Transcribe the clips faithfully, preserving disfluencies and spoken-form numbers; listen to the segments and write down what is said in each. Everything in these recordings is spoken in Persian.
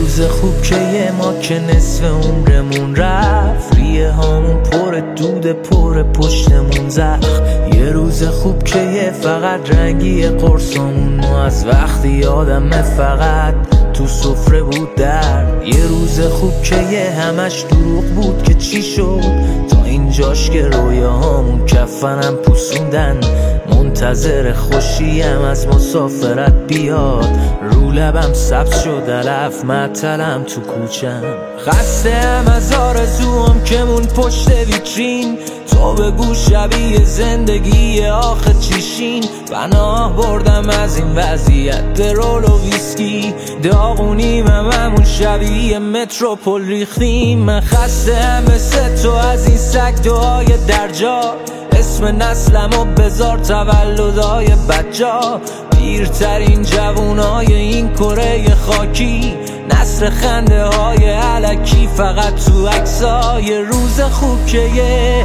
روز خوب که یه ما که نصف عمرمون رفت، ریه هامون پر دود پر پشتمون زخم. یه روز خوب که یه فقط رنگی قرصامون و از وقتی یادمه فقط تو سفره بود درد. یه روز خوب که یه همش دروغ بود که چی شد تا اینجاش که رویاهامون کفنم پوسوندن. منتظر خوشیم از مسافرت بیاد، رو لبم سبز شد علف معطلم تو کوچم. خسته‌ام از آرزوام که مون پشت ویترین، تو بگو شبیه زندگی آخه چیشین. پناه بردم از این وضعیت به رول و ویسکی، داغونیم هممون شبیه متروپول ریختیم. من خسته‌ام مثل تو از این سگ دعای درجا، اسم نسلمو بذار تولدهای بچا. پیرترین جوونای این کره خاکی، نسل خنده های علکی فقط تو عکس‌ها. یه روز خوب که یه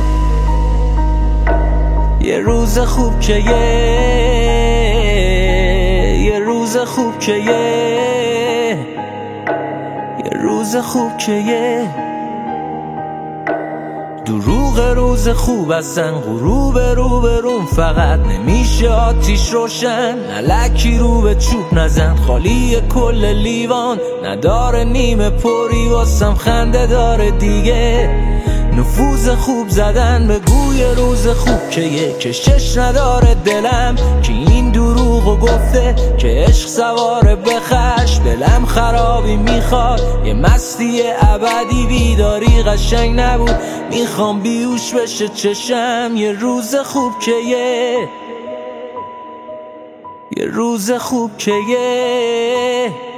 یه روز خوب که یه یه روز خوب که یه یه روز خوب که یه دروغ روز خوب هستن غروب رو به روم، فقط نمیشه آتیش روشن. الکی رو به چوب نزن، خالی کل لیوان نداره نیمه پری واسم خنده داره دیگه. نفوذ خوب زدن به گوی روز خوب که یه کشش نداره دلم که این دروغو گفته که عشق سواره به خشم. دلم خرابی میخواد یه مستی ابدی، بیداری قشنگ نبود میخوام بیوش بشه چشم. یه روز خوب که یه یه روز خوب که یه